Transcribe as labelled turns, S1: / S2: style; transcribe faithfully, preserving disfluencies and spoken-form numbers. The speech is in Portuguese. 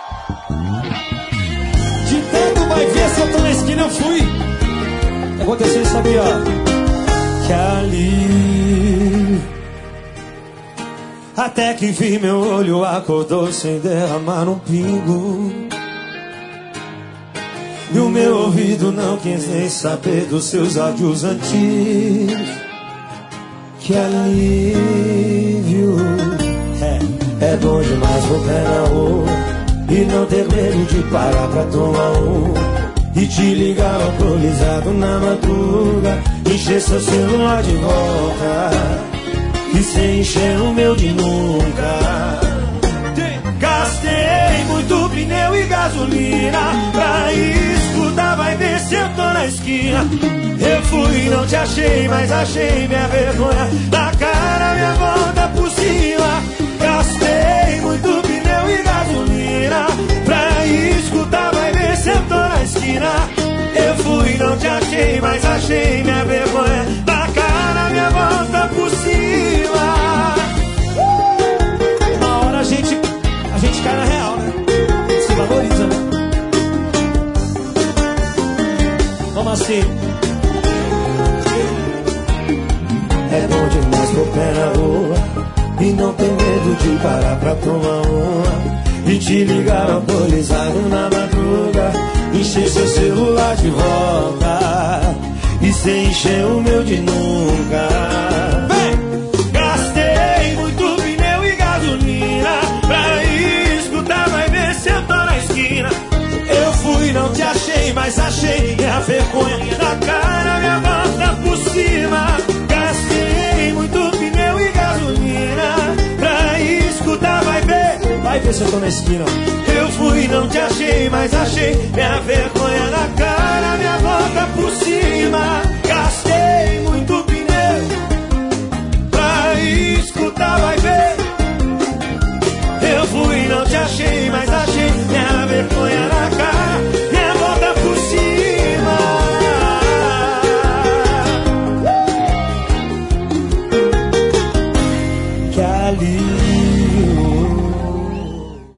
S1: De tanto vai ver se eu tô na esquina, eu fui. Aconteceu isso aqui, ó. Que ali, até que vi meu olho acordou sem derramar um pingo. E o meu ouvido não quis nem saber dos seus áudios antigos. Que alívio, é, é bom demais o pé na rua e não ter medo de parar pra tomar um. E te ligar alcoolizado na madruga, encher seu celular de volta e sem encher o meu de nunca. Gastei muito pneu e gasolina pra escutar, vai ver se eu tô na esquina. Eu fui e não te achei, mas achei minha vergonha na cara, minha volta por cima. Gastei muito pneu e gasolina pra escutar, vai ver se eu tô na esquina. Eu fui e não te achei, mas achei minha vergonha na cara, minha volta por cima. Uma hora a gente, a gente cai na real, né? Se valoriza, né? Vamos assim. É bom demais pro pé na rua e não tem medo de parar pra tomar uma. E te ligar alcoolizado na madruga, encher seu celular de volta e sem encher o meu de nunca. Vem! Gastei muito pneu e gasolina pra escutar, vai ver se eu tô na esquina. Eu fui, não te achei, mas achei minha vergonha na cara, minha volta por cima. Gastei muito pneu e gasolina pra escutar, vai ver, vai ver se eu tô na esquina. Eu fui, não te achei, mas achei minha vergonha na cara, minha volta por cima. Gastei muito pneu pra escutar, vai ver. Eu fui, não te achei, mas